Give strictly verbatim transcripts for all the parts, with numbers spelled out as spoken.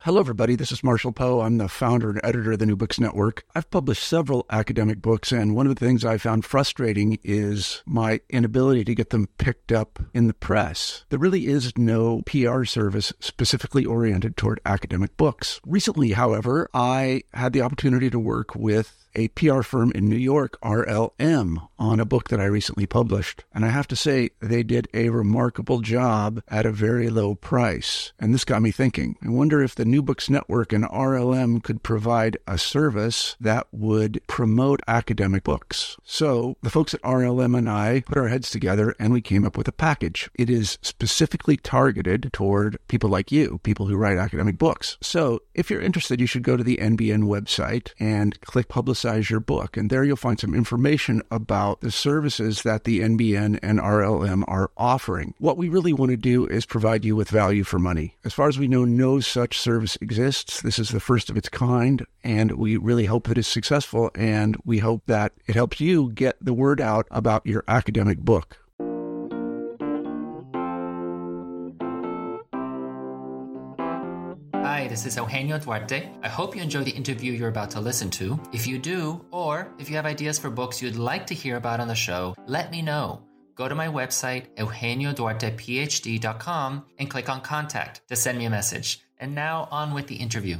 Hello, everybody. This is Marshall Poe. I'm the founder and editor of the New Books Network. I've published several academic books, and one of the things I found frustrating is my inability to get them picked up in the press. There really is no P R service specifically oriented toward academic books. Recently, however, I had the opportunity to work with a P R firm in New York, R L M, on a book that I recently published. And I have to say, they did a remarkable job at a very low price. And this got me thinking. I wonder if the New Books Network and R L M could provide a service that would promote academic books. So the folks at R L M and I put our heads together and we came up with a package. It is specifically targeted toward people like you, people who write academic books. So if you're interested, you should go to the N B N website and click Publicize Your Book. And there you'll find some information about the services that the N B N and R L M are offering. What we really want to do is provide you with value for money. As far as we know, no such service exists. This is the first of its kind, and we really hope that it's successful, and we hope that it helps you get the word out about your academic book. Hi, this is Eugenio Duarte. I hope you enjoy the interview you're about to listen to. If you do, or if you have ideas for books you'd like to hear about on the show, let me know. Go to my website, eugenio duarte p h d dot com, and click on Contact to send me a message. And now on with the interview.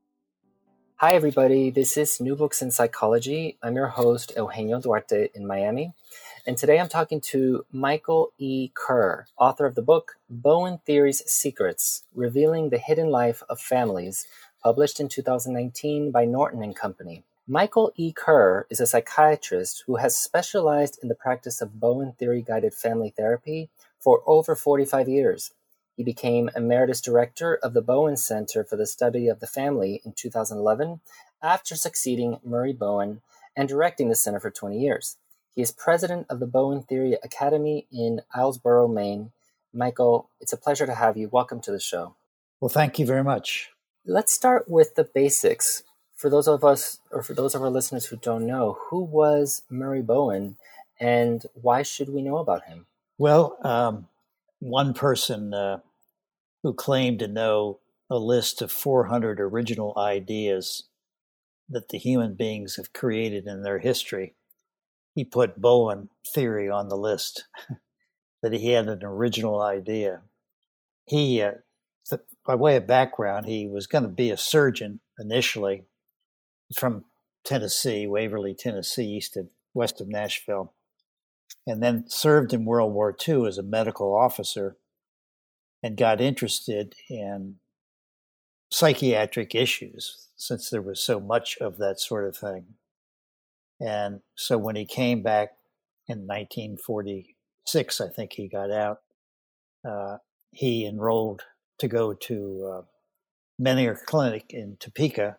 Hi, everybody. This is New Books in Psychology. I'm your host, Eugenio Duarte in Miami. And today I'm talking to Michael E. Kerr, author of the book Bowen Theory's Secrets, Revealing the Hidden Life of Families, published in two thousand nineteen by Norton and Company. Michael E. Kerr is a psychiatrist who has specialized in the practice of Bowen Theory-guided family therapy for over forty-five years. He became Emeritus Director of the Bowen Center for the Study of the Family in two thousand eleven, after succeeding Murray Bowen and directing the center for twenty years. He is president of the Bowen Theory Academy in Islesboro, Maine. Michael, it's a pleasure to have you. Welcome to the show. Well, thank you very much. Let's start with the basics. For those of us, or for those of our listeners who don't know, who was Murray Bowen and why should we know about him? Well, um, one person uh, who claimed to know a list of four hundred original ideas that the human beings have created in their history, he put Bowen theory on the list, that he had an original idea. He, uh, th- by way of background, he was going to be a surgeon initially from Tennessee, Waverly, Tennessee, east of, west of Nashville, and then served in World War Two as a medical officer and got interested in psychiatric issues since there was so much of that sort of thing. And so when he came back in nineteen forty-six, I think he got out, uh, he enrolled to go to uh, Menninger Clinic in Topeka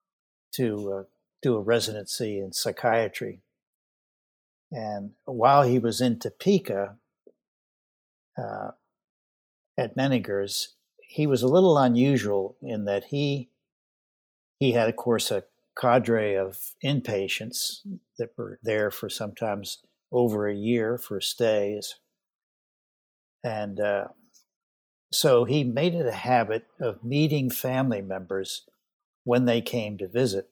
to uh, do a residency in psychiatry. And while he was in Topeka uh, at Menninger's, he was a little unusual in that he he had, of course, a cadre of inpatients that were there for sometimes over a year for stays. And uh, so he made it a habit of meeting family members when they came to visit.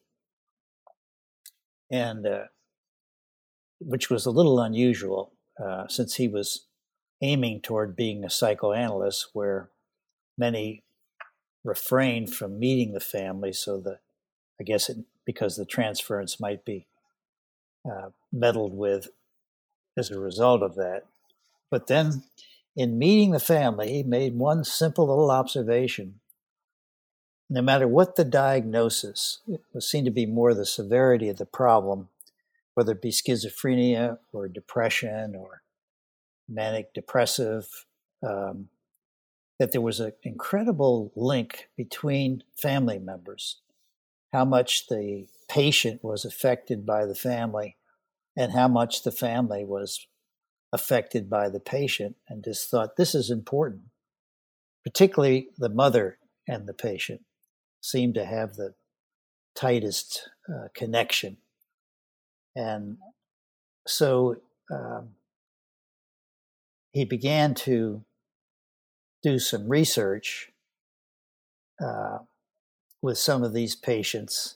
And uh, which was a little unusual uh, since he was aiming toward being a psychoanalyst, where many refrained from meeting the family, so the I guess it, because the transference might be uh, meddled with as a result of that. But then in meeting the family, he made one simple little observation. No matter what the diagnosis, it seemed to be more the severity of the problem, whether it be schizophrenia or depression or manic depressive, um, that there was an incredible link between family members, how much the patient was affected by the family and how much the family was affected by the patient, and just thought this is important. Particularly the mother and the patient seemed to have the tightest uh, connection. And so um, he began to do some research uh, with some of these patients.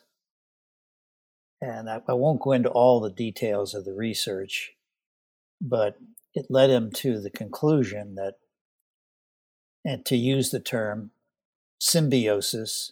And I, I won't go into all the details of the research, but it led him to the conclusion that, and to use the term symbiosis,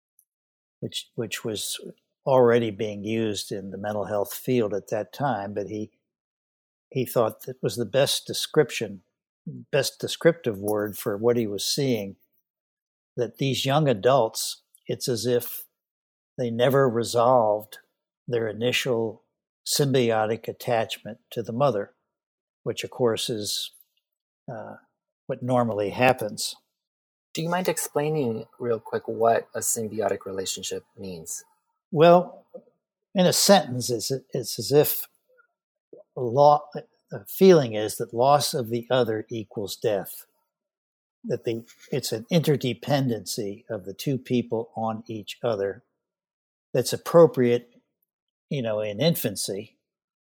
which which was already being used in the mental health field at that time, but he he thought that was the best description, best descriptive word for what he was seeing, that these young adults, it's as if they never resolved their initial symbiotic attachment to the mother, which of course is uh, what normally happens. Do you mind explaining real quick what a symbiotic relationship means? Well, in a sentence, it's, it's as if law, the feeling is that loss of the other equals death, that the, it's an interdependency of the two people on each other that's appropriate, you know, in infancy,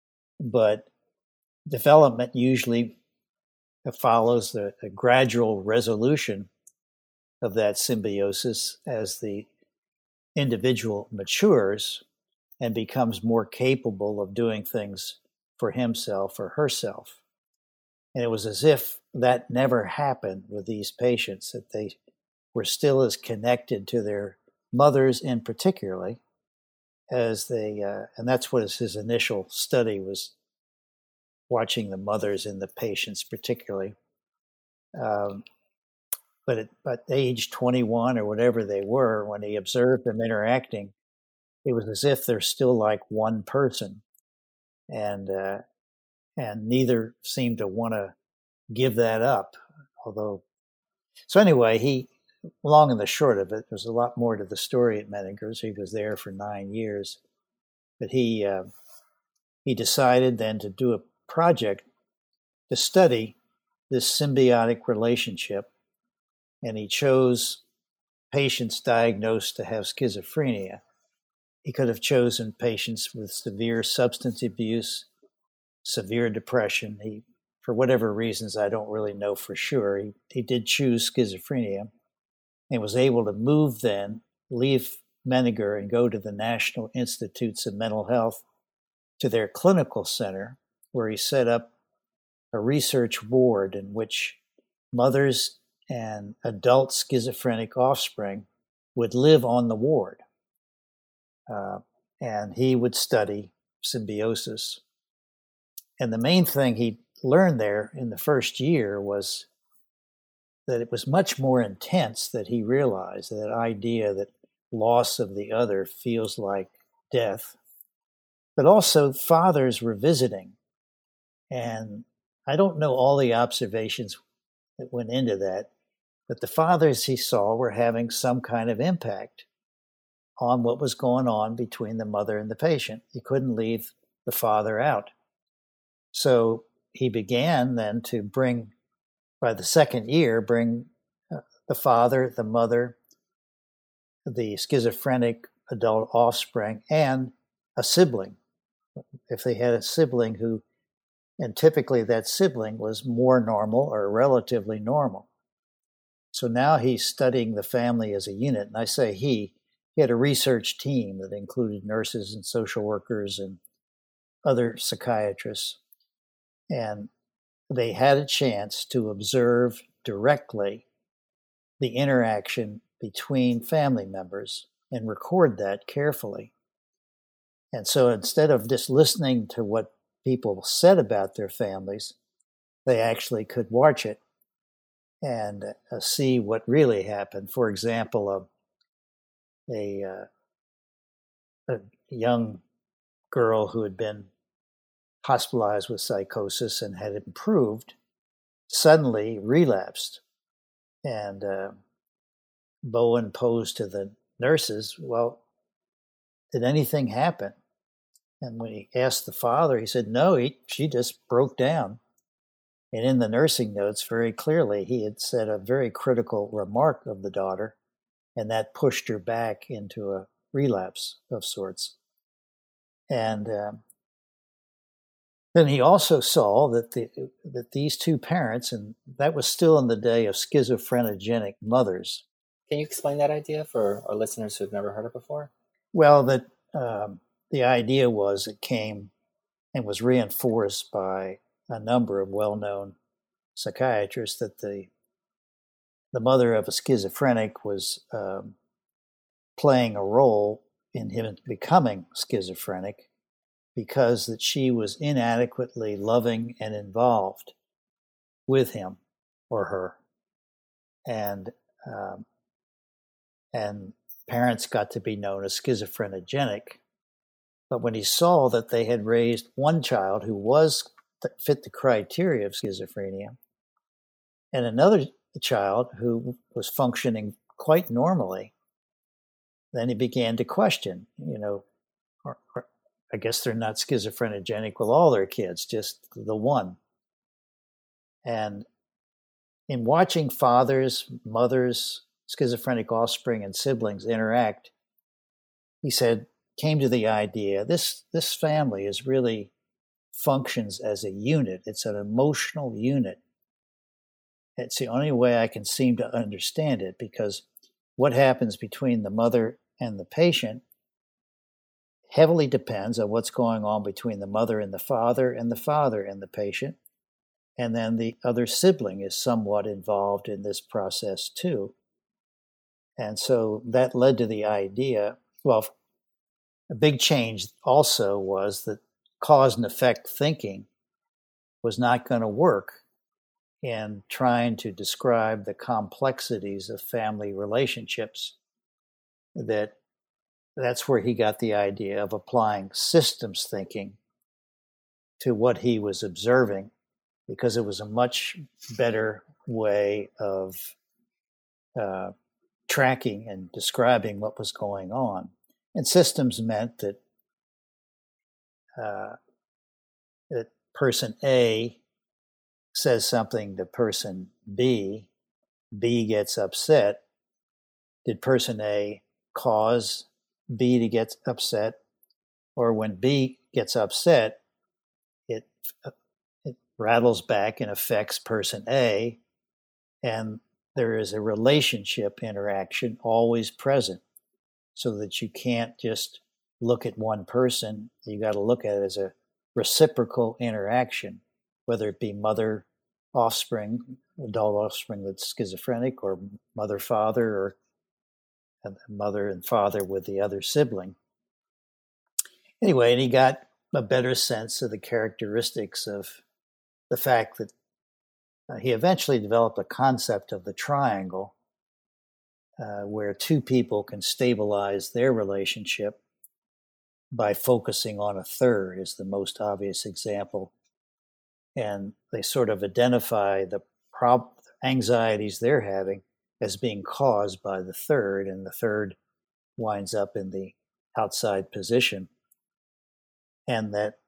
but development usually follows the, the gradual resolution of that symbiosis as the individual matures and becomes more capable of doing things for himself or herself. And it was as if that never happened with these patients, that they were still as connected to their mothers in particularly as they, uh, and that's what his initial study was, watching the mothers in the patients particularly. Um, but at, at age twenty-one or whatever they were, when he observed them interacting, it was as if they're still like one person, and uh, and neither seemed to want to give that up. Although, so anyway, he, long and the short of it, there's a lot more to the story at Menninger's. He was there for nine years, but he uh, he decided then to do a project to study this symbiotic relationship, and he chose patients diagnosed to have schizophrenia. He could have chosen patients with severe substance abuse, severe depression. He, for whatever reasons I don't really know for sure, he, he did choose schizophrenia and was able to move then, leave Menninger and go to the National Institutes of Mental Health, to their clinical center, where he set up a research ward in which mothers and adult schizophrenic offspring would live on the ward. Uh, and he would study symbiosis. And the main thing he learned there in the first year was that it was much more intense than he realized, that idea that loss of the other feels like death. But also fathers were visiting. And I don't know all the observations that went into that, but the fathers he saw were having some kind of impact on what was going on between the mother and the patient. He couldn't leave the father out. So he began then to bring, by the second year, bring the father, the mother, the schizophrenic adult offspring, and a sibling. If they had a sibling who, and typically that sibling was more normal or relatively normal. So now he's studying the family as a unit. And I say he, he had a research team that included nurses and social workers and other psychiatrists. And they had a chance to observe directly the interaction between family members and record that carefully. And so instead of just listening to what people said about their families, they actually could watch it and uh, see what really happened. For example, a a, uh, a young girl who had been hospitalized with psychosis and had improved suddenly relapsed. And uh, Bowen posed to the nurses, well, did anything happen? And when he asked the father, he said, no, he, she just broke down. And in the nursing notes, very clearly, he had said a very critical remark of the daughter, and that pushed her back into a relapse of sorts. And um, then he also saw that the that these two parents, and that was still in the day of schizophrenogenic mothers, Can you explain that idea for our listeners who've never heard it before? Well, that um, the idea was it came and was reinforced by a number of well-known psychiatrists that the the mother of a schizophrenic was um, playing a role in him becoming schizophrenic because that she was inadequately loving and involved with him or her. And um, and parents got to be known as schizophrenogenic. But when he saw that they had raised one child who was fit the criteria of schizophrenia, and another child who was functioning quite normally, then he began to question, you know, or, or I guess they're not schizophrenogenic with all their kids, just the one. And in watching fathers, mothers, schizophrenic offspring, and siblings interact, he said, came to the idea, this, this family is really functions as a unit. It's an emotional unit. It's the only way I can seem to understand it, because what happens between the mother and the patient heavily depends on what's going on between the mother and the father and the father and the patient. And then the other sibling is somewhat involved in this process too. And so that led to the idea, well, a big change also was that cause and effect thinking was not going to work in trying to describe the complexities of family relationships. That that's where he got the idea of applying systems thinking to what he was observing, because it was a much better way of uh, tracking and describing what was going on. And systems meant that uh, that person A says something to person B, B gets upset. Did person A cause B to get upset? Or when B gets upset, it it rattles back and affects person A, and there is a relationship interaction always present, so that you can't just look at one person. You got to look at it as a reciprocal interaction, whether it be mother, offspring, adult offspring that's schizophrenic, or mother, father, or mother and father with the other sibling. Anyway, and he got a better sense of the characteristics of the fact that uh, he eventually developed a concept of the triangle, uh, where two people can stabilize their relationship by focusing on a third, is the most obvious example. And they sort of identify the prob- anxieties they're having as being caused by the third, and the third winds up in the outside position. And that,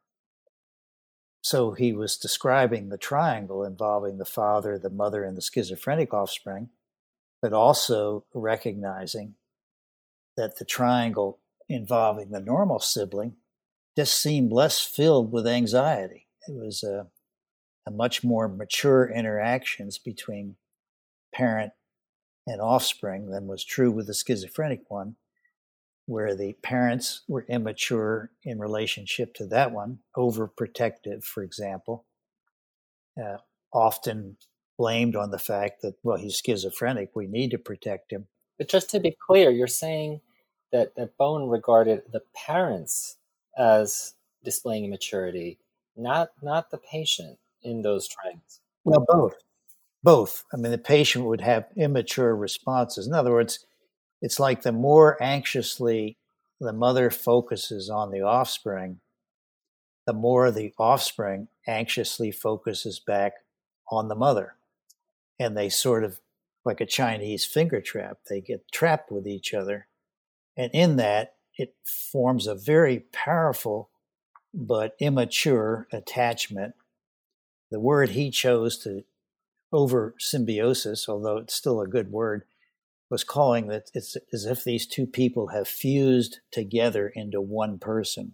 so he was describing the triangle involving the father, the mother, and the schizophrenic offspring, but also recognizing that the triangle involving the normal sibling just seemed less filled with anxiety. It was a, a much more mature interactions between parent and offspring than was true with the schizophrenic one, where the parents were immature in relationship to that one, overprotective, for example, uh, often blamed on the fact that, well, he's schizophrenic, we need to protect him. But just to be clear, you're saying that, that Bone regarded the parents as displaying immaturity, not not the patient in those triangles. Well, both. Both. I mean, the patient would have immature responses. In other words, it's like the more anxiously the mother focuses on the offspring, the more the offspring anxiously focuses back on the mother. And they sort of, like a Chinese finger trap, they get trapped with each other. And in that, it forms a very powerful but immature attachment. The word he chose to over symbiosis, although it's still a good word, was calling that it's as if these two people have fused together into one person.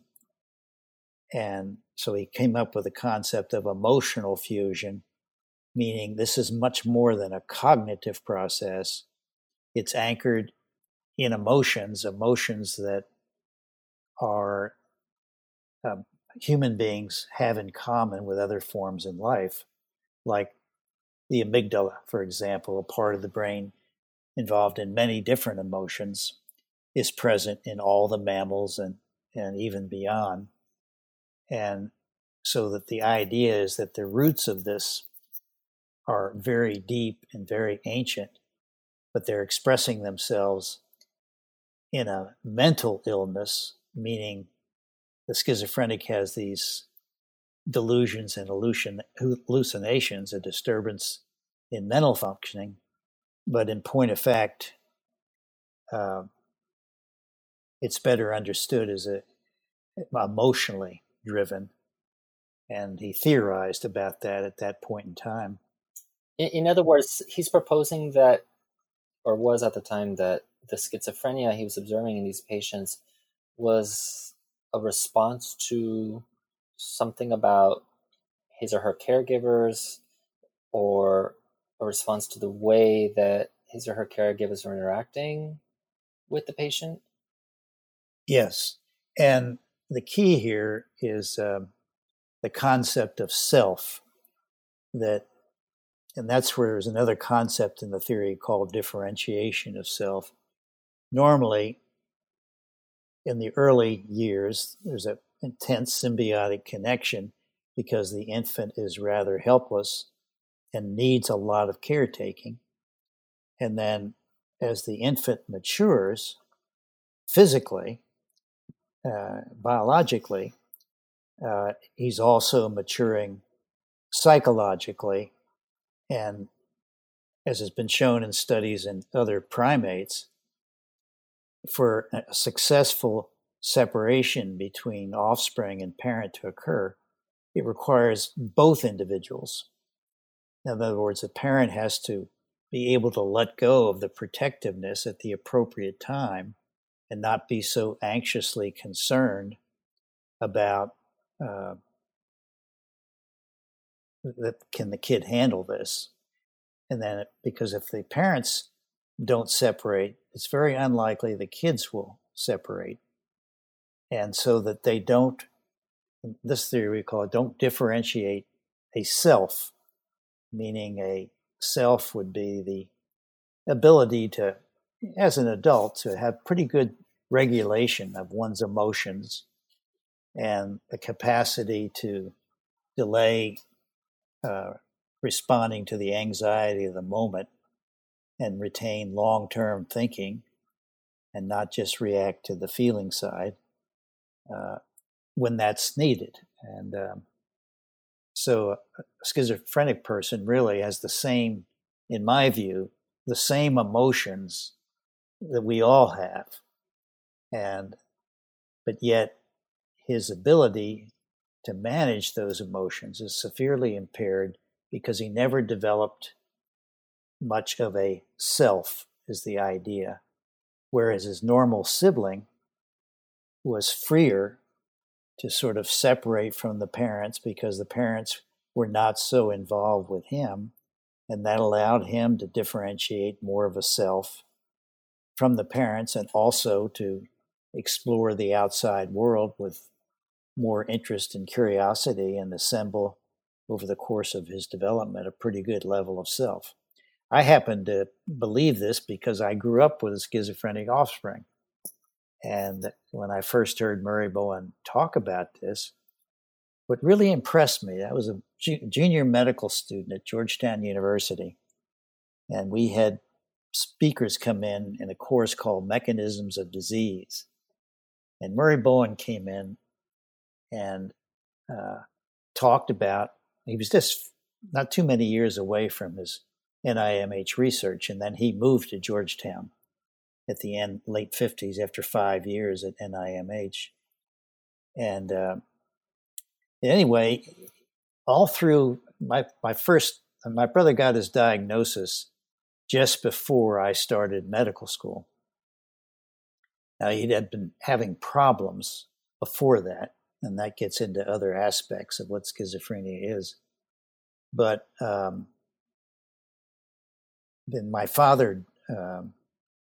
And so he came up with a concept of emotional fusion, meaning this is much more than a cognitive process. it's anchored in emotions, emotions that are um, human beings have in common with other forms in life, like the amygdala, for example, a part of the brain involved in many different emotions, is present in all the mammals and, and even beyond. And so that the idea is that the roots of this are very deep and very ancient, but they're expressing themselves in a mental illness, meaning the schizophrenic has these delusions and hallucinations, a disturbance in mental functioning, but in point of fact, uh, it's better understood as a emotionally driven. And he theorized about that at that point in time. In, in other words, he's proposing that, or was at the time, that the schizophrenia he was observing in these patients was a response to something about his or her caregivers, or a response to the way that his or her caregivers were interacting with the patient? Yes. And the key here is um, the concept of self, that, and that's where there's another concept in the theory called differentiation of self. Normally, in the early years, there's an intense symbiotic connection because the infant is rather helpless and needs a lot of caretaking. And then as the infant matures physically, uh, biologically, uh, he's also maturing psychologically. And as has been shown in studies in other primates, for a successful separation between offspring and parent to occur, it requires both individuals. In other words, a parent has to be able to let go of the protectiveness at the appropriate time and not be so anxiously concerned about uh, that can the kid handle this? And then, because if the parents don't separate, it's very unlikely the kids will separate. And so that they don't, this theory we call it, don't differentiate a self, meaning a self would be the ability to, as an adult, to have pretty good regulation of one's emotions and the capacity to delay uh, responding to the anxiety of the moment and retain long-term thinking and not just react to the feeling side uh, when that's needed. And um, so a schizophrenic person really has the same, in my view, the same emotions that we all have. And, but yet his ability to manage those emotions is severely impaired because he never developed much of a self, is the idea. Whereas his normal sibling was freer to sort of separate from the parents because the parents were not so involved with him, and that allowed him to differentiate more of a self from the parents and also to explore the outside world with more interest and curiosity and assemble over the course of his development a pretty good level of self. I happen to believe this because I grew up with a schizophrenic offspring. And when I first heard Murray Bowen talk about this, what really impressed me, I was a ju- junior medical student at Georgetown University, and we had speakers come in in a course called Mechanisms of Disease. And Murray Bowen came in and uh, talked about, he was just not too many years away from his N I M H research, and then he moved to Georgetown at the end, late fifties, after five years at N I M H. And uh, anyway, all through my, my first, my brother got his diagnosis just before I started medical school. Now, he had been having problems before that, and that gets into other aspects of what schizophrenia is. But um, then my father um,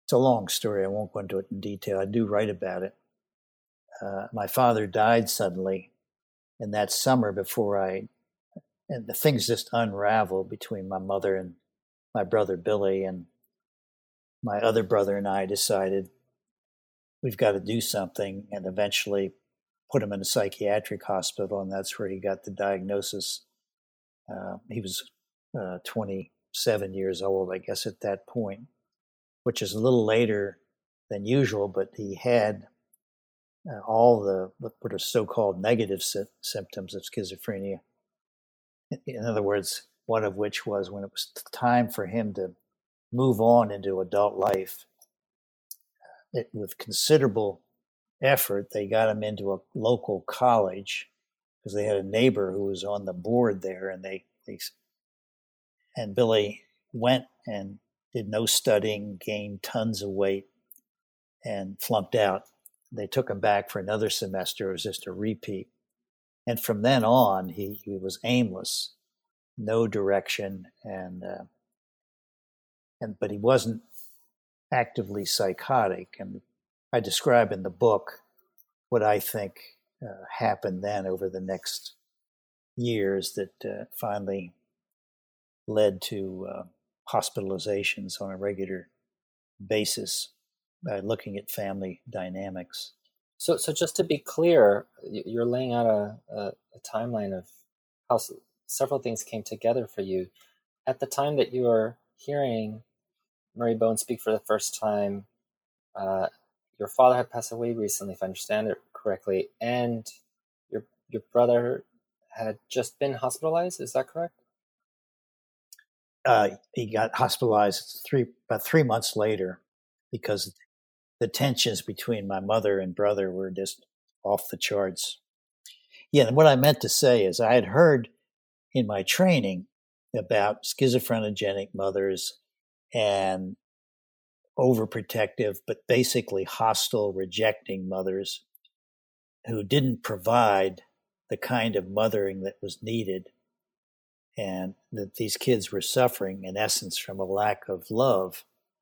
it's a long story. I won't go into it in detail. I do write about it. Uh, my father died suddenly, and that summer before I, and the things just unraveled between my mother and my brother Billy, and my other brother and I decided we've got to do something, and eventually put him in a psychiatric hospital, and that's where he got the diagnosis. Uh, he was uh, twenty-seven years old, I guess, at that point, which is a little later than usual, but he had uh, all the what are so-called negative sy- symptoms of schizophrenia. In other words, one of which was when it was time for him to move on into adult life, it, with considerable effort, they got him into a local college because they had a neighbor who was on the board there, and they, they and Billy went and did no studying, gained tons of weight, and flunked out. They took him back for another semester. It was just a repeat. And from then on, he, he was aimless, no direction, and uh, and but he wasn't actively psychotic. And I describe in the book what I think uh, happened then over the next years that uh, finally led to uh, hospitalizations on a regular basis by looking at family dynamics. So, so just to be clear, you're laying out a, a, a timeline of how s- several things came together for you. At the time that you were hearing Murray Bowen speak for the first time, uh, your father had passed away recently, if I understand it correctly, and your your brother had just been hospitalized. Is that correct? Uh, he got hospitalized three about three months later because the tensions between my mother and brother were just off the charts. Yeah, and what I meant to say is I had heard in my training about schizophrenic mothers and overprotective, but basically hostile, rejecting mothers who didn't provide the kind of mothering that was needed, and that these kids were suffering, in essence, from a lack of love.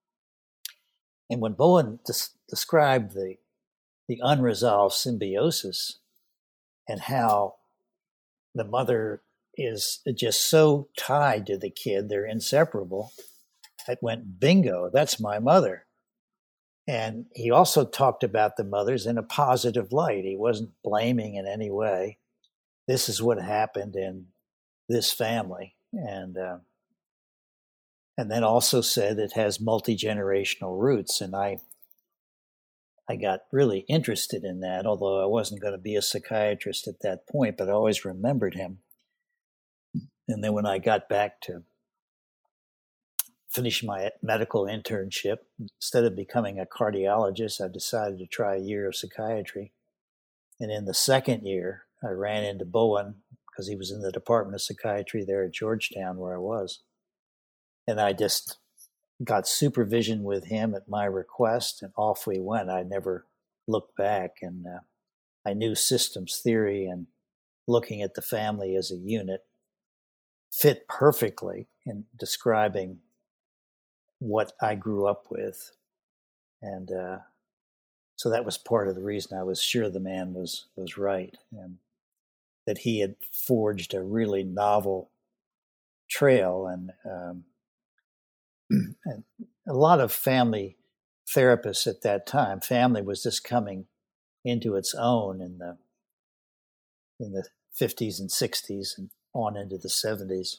And when Bowen des- described the the unresolved symbiosis and how the mother is just so tied to the kid, they're inseparable, it went, bingo, that's my mother. And he also talked about the mothers in a positive light. He wasn't blaming in any way. This is what happened in this family. And uh, and then also said it has multi-generational roots. And I I got really interested in that, although I wasn't going to be a psychiatrist at that point, but I always remembered him. And then when I got back to finish my medical internship, instead of becoming a cardiologist, I decided to try a year of psychiatry. And in the second year, I ran into Bowen because he was in the Department of Psychiatry there at Georgetown where I was. And I just got supervision with him at my request, and off we went. I never looked back, and uh, I knew systems theory and looking at the family as a unit fit perfectly in describing what I grew up with. And uh, so that was part of the reason I was sure the man was was right, and that he had forged a really novel trail. And, um, and a lot of family therapists at that time, family was just coming into its own in the in the fifties and sixties and on into the seventies.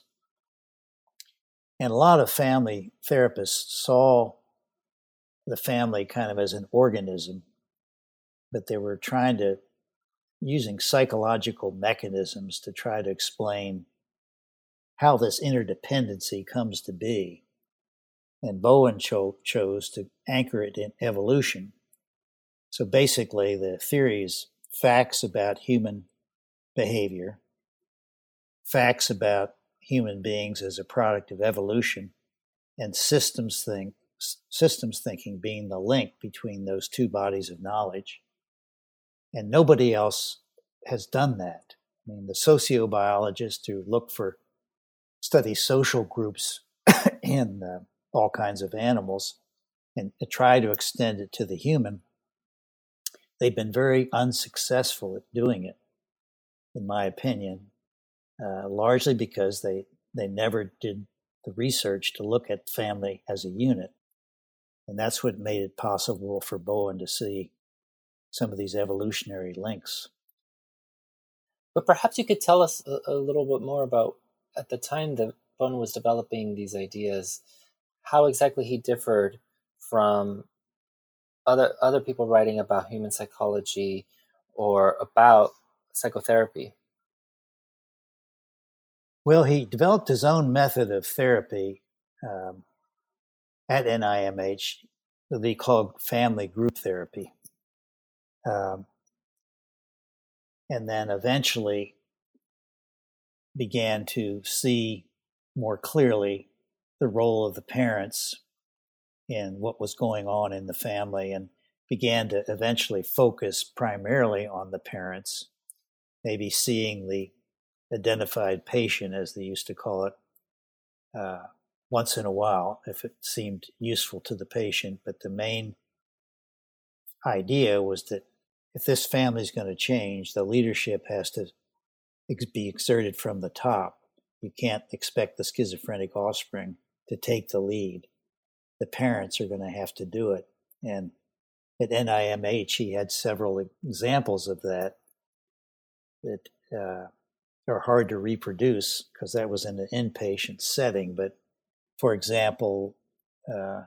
And a lot of family therapists saw the family kind of as an organism, but they were trying to, using psychological mechanisms to try to explain how this interdependency comes to be. And Bowen cho- chose to anchor it in evolution. So basically, the theory is facts about human behavior, facts about human beings as a product of evolution, and systems think, systems thinking being the link between those two bodies of knowledge. And nobody else has done that. I mean, the sociobiologists who look for, study social groups in uh, all kinds of animals and try to extend it to the human, they've been very unsuccessful at doing it, in my opinion, uh, largely because they, they never did the research to look at family as a unit. And that's what made it possible for Bowen to see some of these evolutionary links. But perhaps you could tell us a, a little bit more about, at the time that Bowen was developing these ideas, how exactly he differed from other other people writing about human psychology or about psychotherapy. Well, he developed his own method of therapy um, at N I M H that he called family group therapy. Um, and then eventually began to see more clearly the role of the parents in what was going on in the family, and began to eventually focus primarily on the parents, maybe seeing the identified patient, as they used to call it, uh, once in a while, if it seemed useful to the patient. But the main idea was that if this family is going to change, the leadership has to ex- be exerted from the top. You can't expect the schizophrenic offspring to take the lead. The parents are going to have to do it. And at N I M H, he had several examples of that that uh, are hard to reproduce because that was in an inpatient setting. But for example, uh,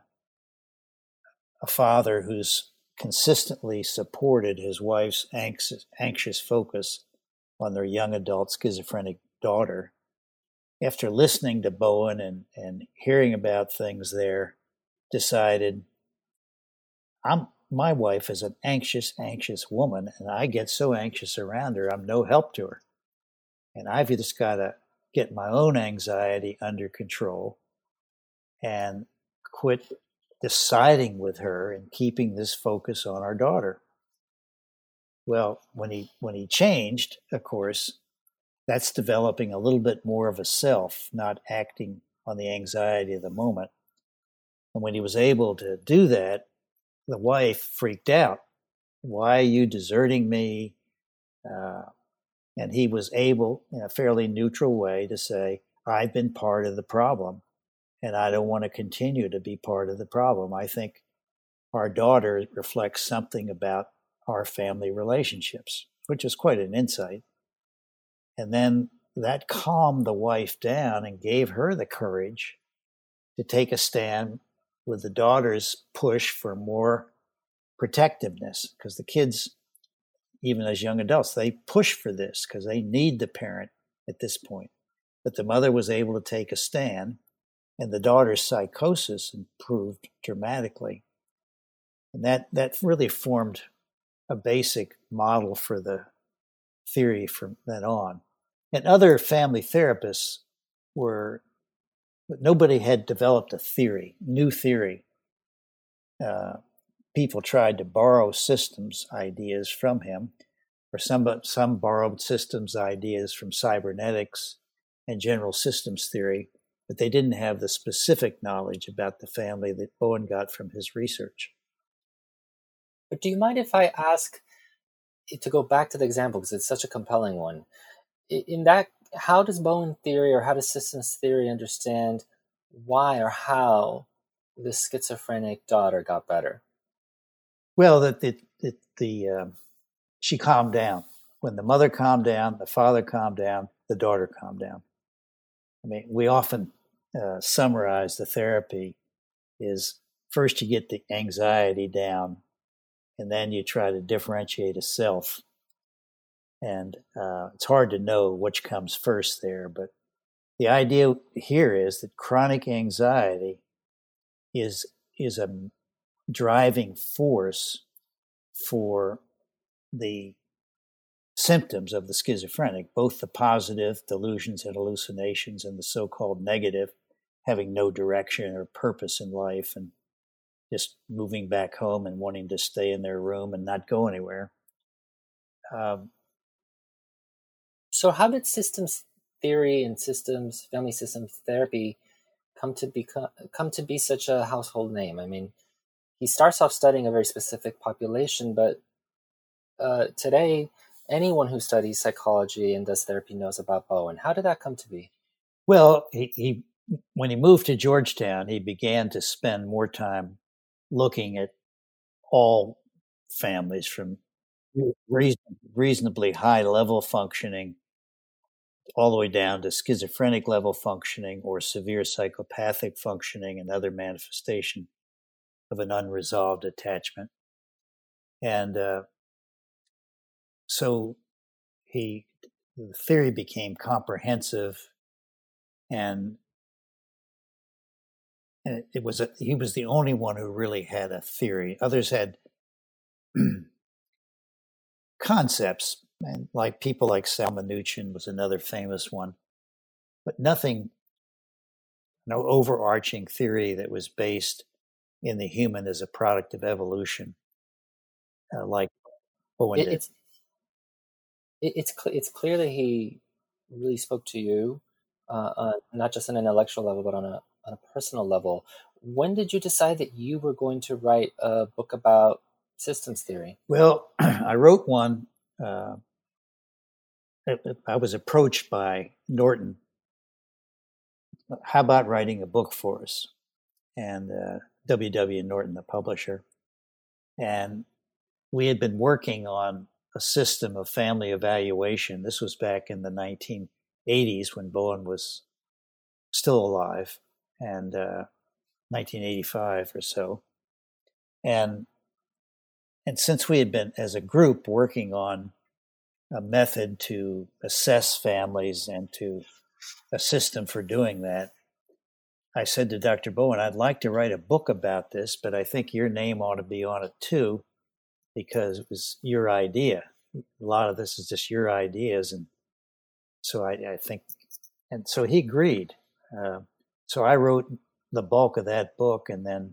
a father who's consistently supported his wife's anxious, anxious focus on their young adult schizophrenic daughter, after listening to Bowen and, and hearing about things there, decided, I'm my wife is an anxious, anxious woman, and I get so anxious around her, I'm no help to her. And I've just got to get my own anxiety under control and quit deciding with her and keeping this focus on our daughter. Well, when he when he changed, of course, that's developing a little bit more of a self, not acting on the anxiety of the moment. And when he was able to do that, the wife freaked out. Why are you deserting me? Uh, and he was able, in a fairly neutral way, to say, I've been part of the problem, and I don't want to continue to be part of the problem. I think our daughter reflects something about our family relationships, which is quite an insight. And then that calmed the wife down and gave her the courage to take a stand with the daughter's push for more protectiveness, because the kids, even as young adults, they push for this because they need the parent at this point. But the mother was able to take a stand, and the daughter's psychosis improved dramatically. And that, that really formed a basic model for the theory from then on. And other family therapists were, but nobody had developed a theory, new theory. Uh, people tried to borrow systems ideas from him, or some, some borrowed systems ideas from cybernetics and general systems theory, but they didn't have the specific knowledge about the family that Bowen got from his research. But do you mind if I ask, to go back to the example, because it's such a compelling one? In that, how does Bowen theory, or how does systems theory understand why or how the schizophrenic daughter got better? Well, that the, the, the um, she calmed down. When the mother calmed down, the father calmed down, the daughter calmed down. I mean, we often uh, summarize the therapy is first you get the anxiety down, and then you try to differentiate a self. And uh, it's hard to know which comes first there, but the idea here is that chronic anxiety is is a driving force for the symptoms of the schizophrenic, both the positive delusions and hallucinations and the so-called negative, having no direction or purpose in life and just moving back home and wanting to stay in their room and not go anywhere. Um, So how did systems theory and systems, family systems therapy come to become, come to be such a household name? I mean, he starts off studying a very specific population, but uh, today, anyone who studies psychology and does therapy knows about Bowen. How did that come to be? Well, he, he when he moved to Georgetown, he began to spend more time looking at all families from reason, reasonably high level functioning all the way down to schizophrenic level functioning or severe psychopathic functioning and other manifestation of an unresolved attachment. And uh, so he, the theory became comprehensive, and, and it was a, he was the only one who really had a theory. Others had concepts, and like people like Sal Minuchin was another famous one, but nothing, no overarching theory that was based in the human as a product of evolution, uh, like Bowen It, did. it's it, it's cl- it's clear that he really spoke to you, uh, on, not just on an intellectual level, but on a on a personal level. When did you decide that you were going to write a book about systems theory? Well, I wrote one. Uh, I was approached by Norton. How about writing a book for us? And uh, W W Norton, the publisher. And we had been working on a system of family evaluation. This was back in the nineteen eighties when Bowen was still alive, and uh, nineteen eighty-five or so. And and since we had been, as a group, working on a method to assess families and to a system for doing that, I said to Doctor Bowen, I'd like to write a book about this, but I think your name ought to be on it too, because it was your idea. A lot of this is just your ideas. And so I, I think, and so he agreed. Uh, so I wrote the bulk of that book, and then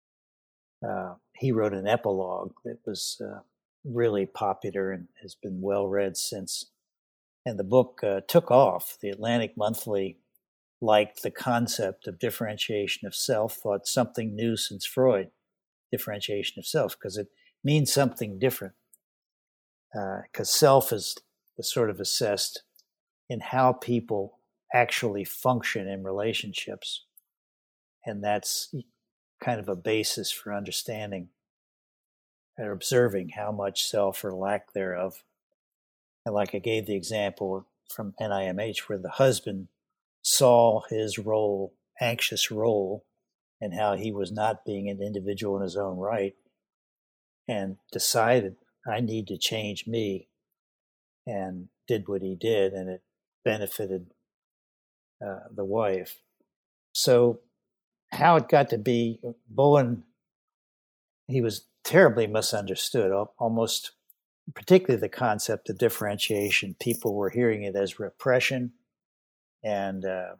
uh, he wrote an epilogue that was uh, really popular and has been well read since. And the book uh, took off. The Atlantic Monthly liked the concept of differentiation of self, thought something new since Freud, differentiation of self, because it means something different. Because uh, self is, is sort of assessed in how people actually function in relationships. And that's kind of a basis for understanding or observing how much self or lack thereof. And like I gave the example from N I M H, where the husband saw his role, anxious role, and how he was not being an individual in his own right, and decided, I need to change me, and did what he did, and it benefited uh, the wife. So how it got to be, Bowen, he was terribly misunderstood, almost, particularly the concept of differentiation. People were hearing it as repression, and uh,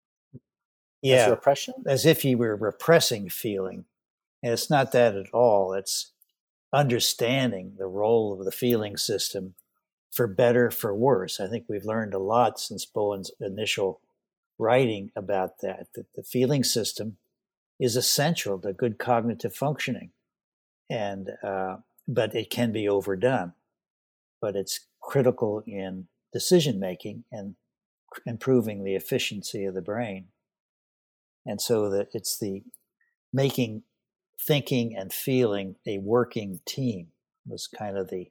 yeah, as repression, as if you were repressing feeling. And it's not that at all. It's understanding the role of the feeling system, for better, for worse. I think we've learned a lot since Bowen's initial writing about that, that the feeling system is essential to good cognitive functioning. And uh, but it can be overdone. But it's critical in decision making and improving the efficiency of the brain. And so that it's the making thinking and feeling a working team was kind of the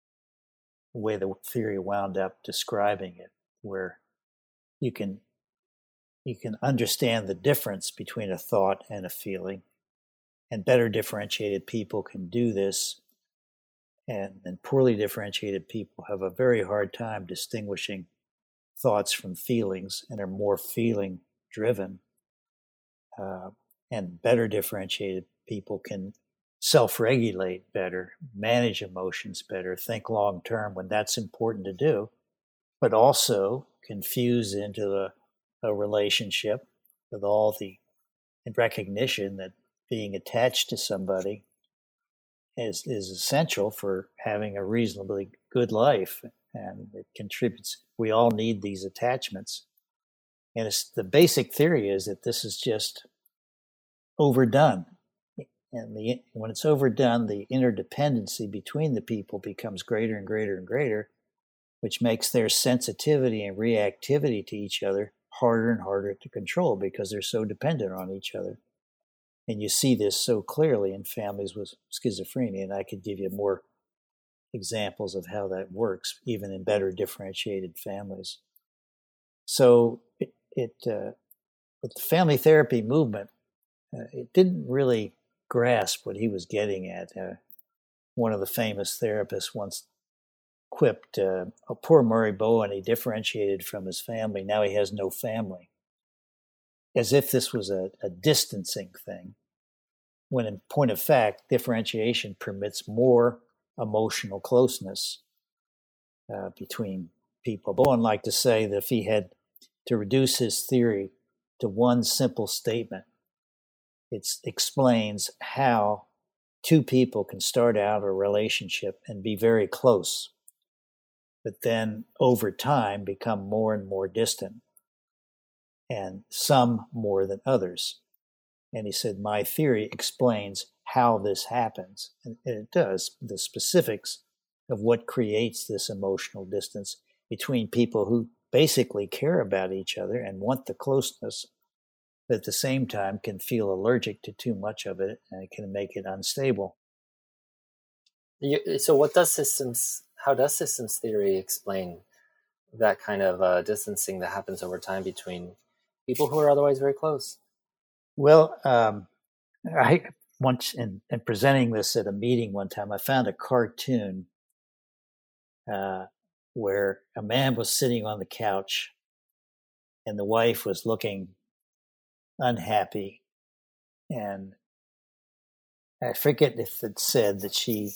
way the theory wound up describing it, where you can you can understand the difference between a thought and a feeling, and better differentiated people can do this, and, and poorly differentiated people have a very hard time distinguishing thoughts from feelings and are more feeling driven. Uh, and better differentiated people can self-regulate better, manage emotions better, think long-term when that's important to do, but also can fuse into a, a relationship with all the recognition that being attached to somebody is, is essential for having a reasonably good life, and it contributes. We all need these attachments. And it's, the basic theory is that this is just overdone. And the, when it's overdone, the interdependency between the people becomes greater and greater and greater, which makes their sensitivity and reactivity to each other harder and harder to control because they're so dependent on each other. And you see this so clearly in families with schizophrenia, and I could give you more examples of how that works, even in better differentiated families. So it, it uh, with the family therapy movement, uh, it didn't really grasp what he was getting at. Uh, one of the famous therapists once quipped, uh, oh, poor Murray Bowen, he differentiated from his family, now he has no family. As if this was a, a distancing thing, when in point of fact, differentiation permits more emotional closeness uh, between people. Bowen liked to say that if he had to reduce his theory to one simple statement, it explains how two people can start out a relationship and be very close, but then over time become more and more distant, and some more than others. And he said, my theory explains how this happens. And it does. The specifics of what creates this emotional distance between people who basically care about each other and want the closeness, but at the same time can feel allergic to too much of it, and it can make it unstable. You, so what does systems, how does systems theory explain that kind of uh, distancing that happens over time between people who are otherwise very close? Well, um, I once in, in presenting this at a meeting one time, I found a cartoon uh, where a man was sitting on the couch and the wife was looking unhappy. And I forget if it said that she,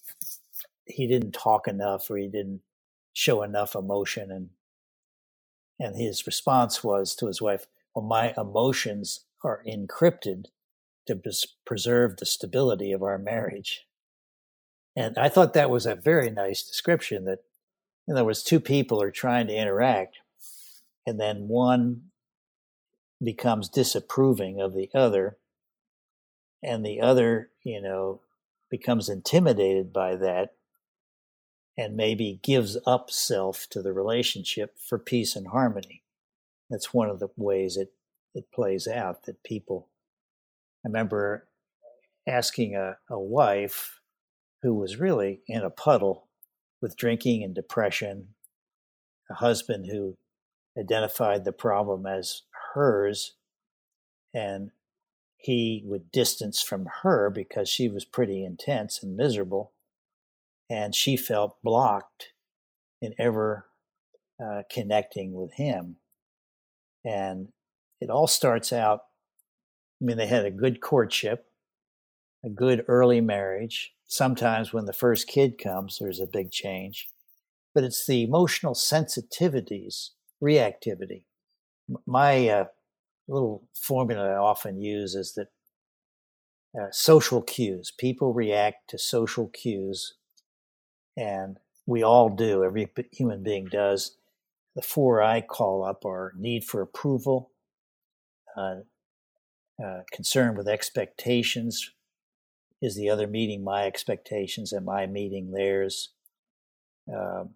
he didn't talk enough or he didn't show enough emotion. And, and his response was to his wife, well, my emotions are encrypted to preserve the stability of our marriage. And I thought that was a very nice description, that in other words, two people are trying to interact and then one becomes disapproving of the other and the other, you know, becomes intimidated by that and maybe gives up self to the relationship for peace and harmony. That's one of the ways it it plays out, that people, I remember asking a, a wife who was really in a puddle with drinking and depression, a husband who identified the problem as hers, and he would distance from her because she was pretty intense and miserable, and she felt blocked in ever uh, connecting with him. And it all starts out, I mean, they had a good courtship, a good early marriage. Sometimes when the first kid comes, there's a big change. But it's the emotional sensitivities, reactivity. My uh, little formula I often use is that uh, social cues, people react to social cues, and we all do, every human being does. The four I call up are need for approval, uh, uh, concern with expectations. Is the other meeting my expectations? Am I meeting theirs? Uh,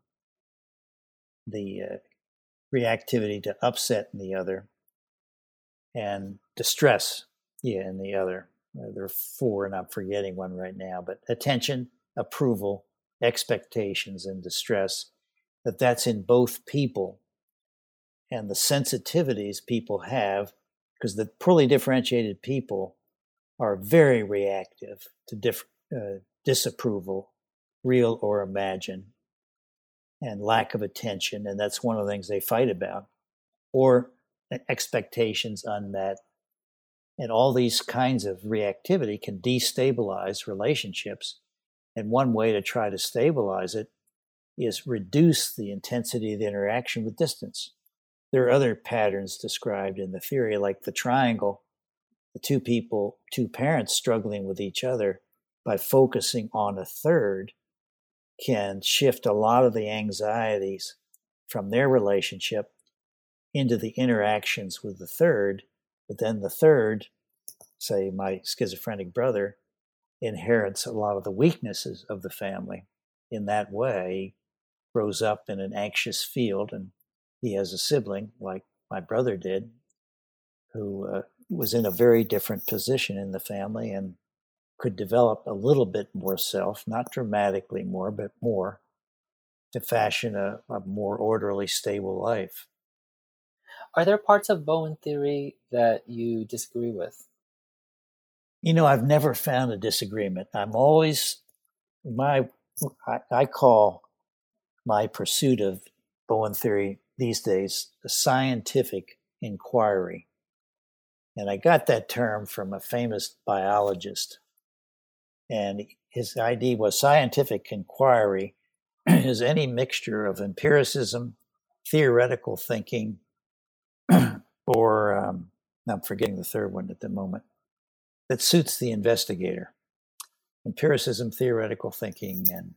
the uh, reactivity to upset in the other, and distress, yeah, in the other. Uh, there are four, and I'm forgetting one right now. But attention, approval, expectations, and distress. That that's in both people, and the sensitivities people have, because the poorly differentiated people are very reactive to diff, uh, disapproval, real or imagined, and lack of attention. And that's one of the things they fight about, or expectations unmet. And all these kinds of reactivity can destabilize relationships. And one way to try to stabilize it is reduce the intensity of the interaction with distance. There are other patterns described in the theory, like the triangle, the two people, two parents struggling with each other. By focusing on a third, can shift a lot of the anxieties from their relationship into the interactions with the third. But then the third, say my schizophrenic brother, inherits a lot of the weaknesses of the family. In that way, grows up in an anxious field, and he has a sibling, like my brother did, who uh, was in a very different position in the family and could develop a little bit more self, not dramatically more, but more, to fashion a, a more orderly, stable life. Are there parts of Bowen theory that you disagree with? You know, I've never found a disagreement. I'm always, my, I, I call my pursuit of Bowen theory these days the scientific inquiry. And I got that term from a famous biologist. And his idea was scientific inquiry is any mixture of empiricism, theoretical thinking, or um, I'm forgetting the third one at the moment, that suits the investigator. Empiricism, theoretical thinking, and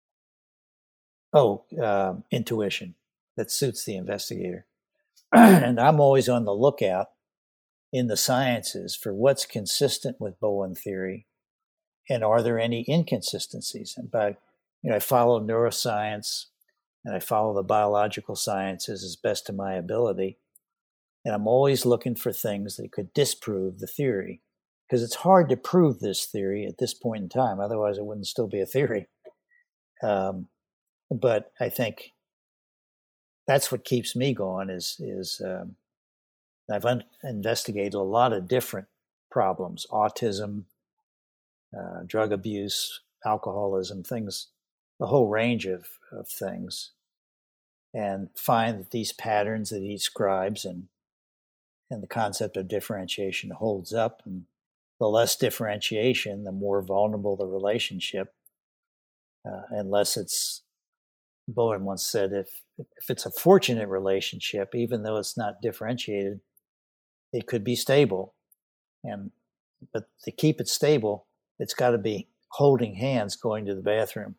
oh, uh, intuition that suits the investigator. And I'm always on the lookout in the sciences for what's consistent with Bowen theory, and are there any inconsistencies? And by, you know, I follow neuroscience and I follow the biological sciences as best of my ability. And I'm always looking for things that could disprove the theory, because it's hard to prove this theory at this point in time. Otherwise, it wouldn't still be a theory. Um, but I think that's what keeps me going is, is um, I've un- investigated a lot of different problems, autism, uh, drug abuse, alcoholism, things, a whole range of, of things, and find that these patterns that he describes and and the concept of differentiation holds up. And the less differentiation, the more vulnerable the relationship, uh, unless it's, Bowen once said, if if it's a fortunate relationship, even though it's not differentiated, it could be stable. And but to keep it stable, it's got to be holding hands going to the bathroom.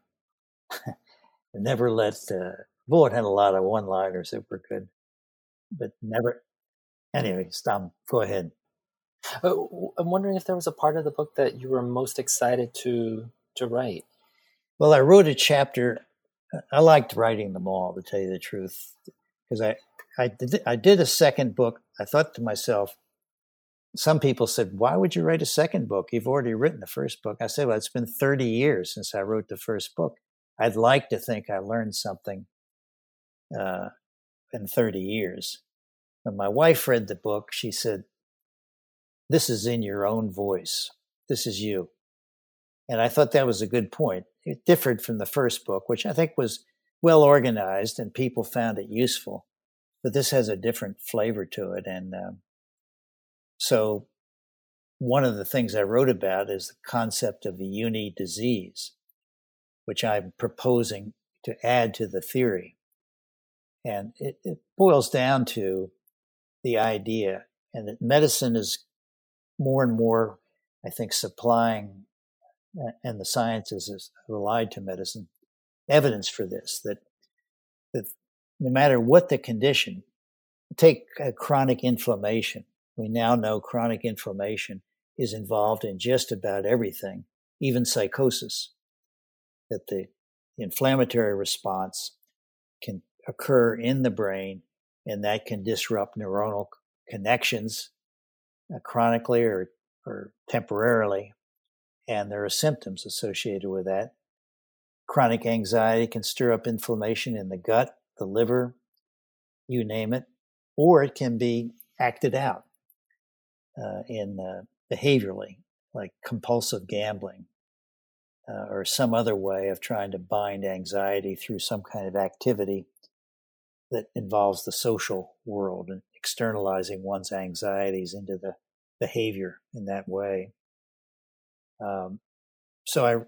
Never let, uh, Bowen had a lot of one-liners that were good, but never, anyway, stop, go ahead. Uh, I'm wondering if there was a part of the book that you were most excited to to write. Well, I wrote a chapter. I liked writing them all, to tell you the truth, because I, I, did, I did a second book. I thought to myself, some people said, why would you write a second book? You've already written the first book. I said, well, it's been thirty years since I wrote the first book. I'd like to think I learned something uh, in thirty years. When my wife read the book, she said, this is in your own voice. This is you. And I thought that was a good point. It differed from the first book, which I think was well organized and people found it useful. But this has a different flavor to it. And um, so one of the things I wrote about is the concept of the uni disease, which I'm proposing to add to the theory. And it, it boils down to the idea, and that medicine is more and more, I think, supplying, and the sciences is allied to medicine, evidence for this, that, that no matter what the condition, take a chronic inflammation. We now know chronic inflammation is involved in just about everything, even psychosis, that the inflammatory response can occur in the brain, and that can disrupt neuronal connections uh, chronically or, or temporarily. And there are symptoms associated with that. Chronic anxiety can stir up inflammation in the gut, the liver, you name it, or it can be acted out uh, in uh, behaviorally, like compulsive gambling, uh, or some other way of trying to bind anxiety through some kind of activity that involves the social world and externalizing one's anxieties into the behavior in that way. Um, so I,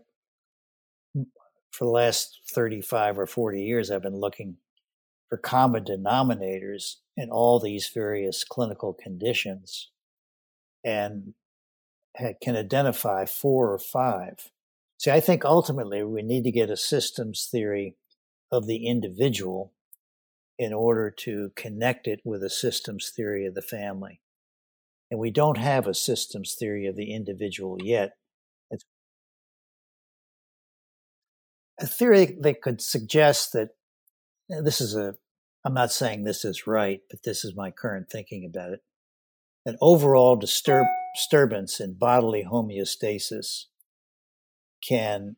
for the last thirty-five or forty years, I've been looking for common denominators in all these various clinical conditions, and can identify four or five. See, I think ultimately we need to get a systems theory of the individual in order to connect it with a systems theory of the family. And we don't have a systems theory of the individual yet. It's, a theory that could suggest that this is a, I'm not saying this is right, but this is my current thinking about it, an overall disturb, disturbance in bodily homeostasis can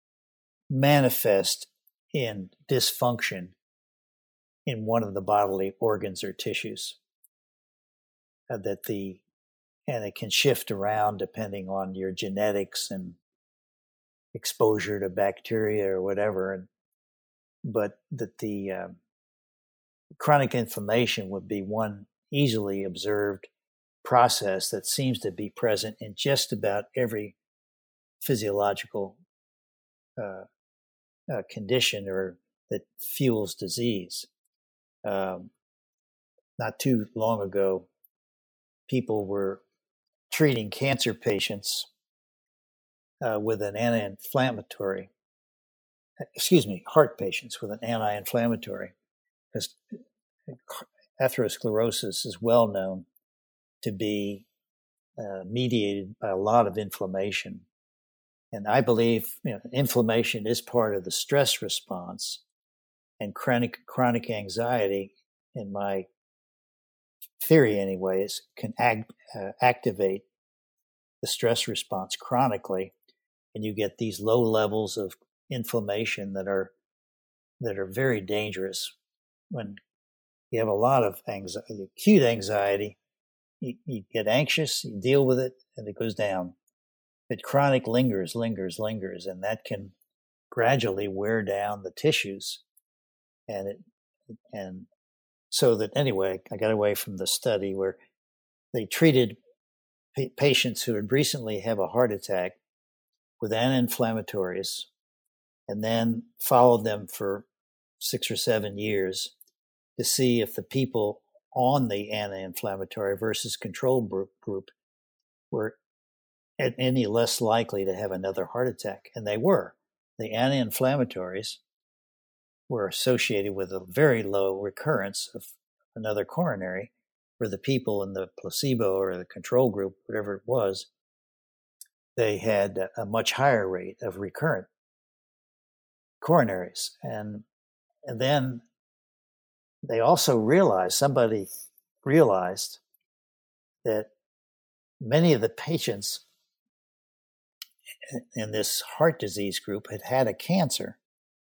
manifest in dysfunction in one of the bodily organs or tissues. Uh, that the and it can shift around depending on your genetics and exposure to bacteria or whatever. And, but that the uh, chronic inflammation would be one easily observed process that seems to be present in just about every physiological uh, uh, condition or that fuels disease. Um, not too long ago, people were treating cancer patients uh, with an anti-inflammatory, excuse me, heart patients with an anti-inflammatory, because atherosclerosis is well known to be uh, mediated by a lot of inflammation. And I believe, you know, inflammation is part of the stress response, and chronic chronic anxiety, in my theory anyways, can ag- uh, activate the stress response chronically, and you get these low levels of inflammation that are that are very dangerous. When you have a lot of anxiety, acute anxiety, you, you get anxious, you deal with it, and it goes down. But chronic lingers, lingers, lingers, and that can gradually wear down the tissues. And it, and so that anyway, I got away from the study where they treated pa- patients who had recently had a heart attack with anti-inflammatories, and then followed them for six or seven years to see if the people on the anti-inflammatory versus control group, group were any less likely to have another heart attack. And they were. The anti-inflammatories were associated with a very low recurrence of another coronary, where the people in the placebo or the control group, whatever it was, they had a much higher rate of recurrent coronaries. And, and then they also realized, somebody realized that many of the patients in this heart disease group had had a cancer,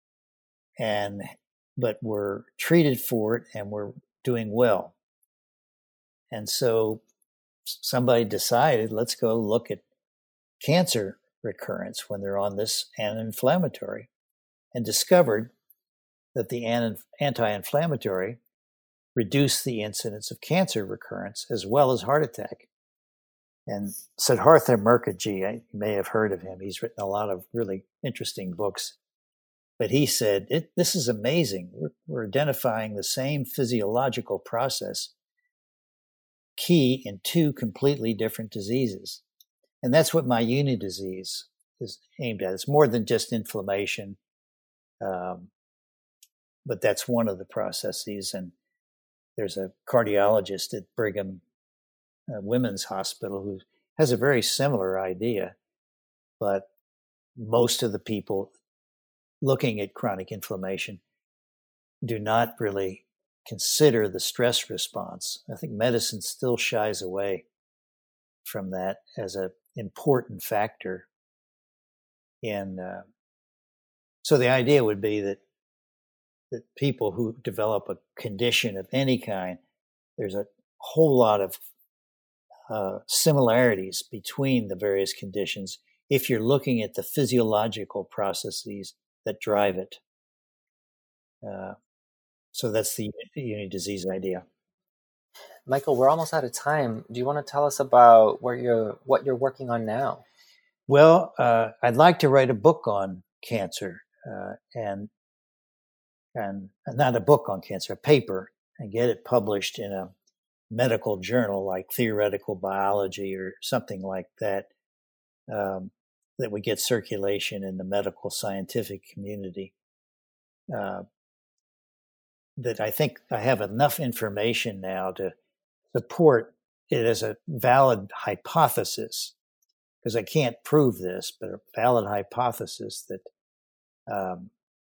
and but were treated for it and were doing well. And so somebody decided, let's go look at cancer recurrence when they're on this anti-inflammatory, and discovered that the anti-inflammatory reduced the incidence of cancer recurrence as well as heart attack. And Siddhartha Mukherjee, you may have heard of him. He's written a lot of really interesting books. But he said, it, this is amazing. We're, we're identifying the same physiological process key in two completely different diseases. And that's what myuni disease is aimed at. It's more than just inflammation, um, but that's one of the processes. And there's a cardiologist at Brigham uh, Women's Hospital who has a very similar idea, but most of the people looking at chronic inflammation do not really consider the stress response. I think medicine still shies away from that as an important factor in. Uh, so the idea would be that that people who develop a condition of any kind, there's a whole lot of uh, similarities between the various conditions if you're looking at the physiological processes that drive it. Uh, so that's the uni disease idea. Michael, we're almost out of time. Do you want to tell us about where you're, what you're working on now? Well, uh, I'd like to write a book on cancer, uh, and and not a book on cancer, a paper, and get it published in a medical journal like Theoretical Biology or something like that, um, that would get circulation in the medical scientific community. Uh, that I think I have enough information now to support it as a valid hypothesis, because I can't prove this, but a valid hypothesis that um,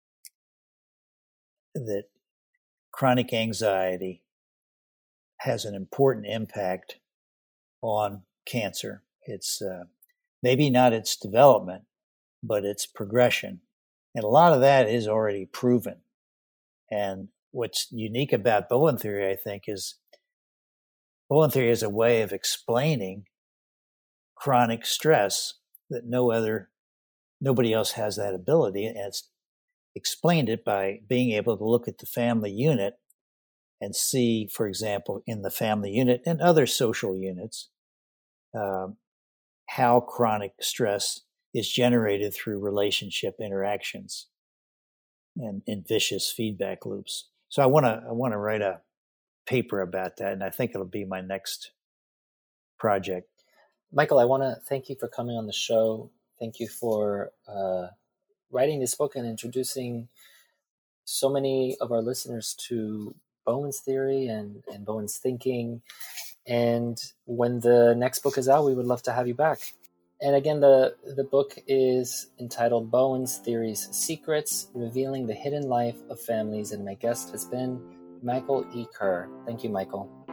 that chronic anxiety has an important impact on cancer. It's uh, maybe not its development, but its progression. And a lot of that is already proven. And what's unique about Bowen theory, I think, is Bowen theory is a way of explaining chronic stress that no other, nobody else has that ability. And it's explained it by being able to look at the family unit and see, for example, in the family unit and other social units, um, how chronic stress is generated through relationship interactions and in vicious feedback loops. So I want to I want to write a paper about that, and I think it'll be my next project. Michael, I want to thank you for coming on the show. Thank you for uh, writing this book and introducing so many of our listeners to Bowen's theory and, and Bowen's thinking. And when the next book is out, we would love to have you back. And again, the, the book is entitled Bowen's Theories Secrets, Revealing the Hidden Life of Families. And my guest has been Michael E. Kerr. Thank you, Michael.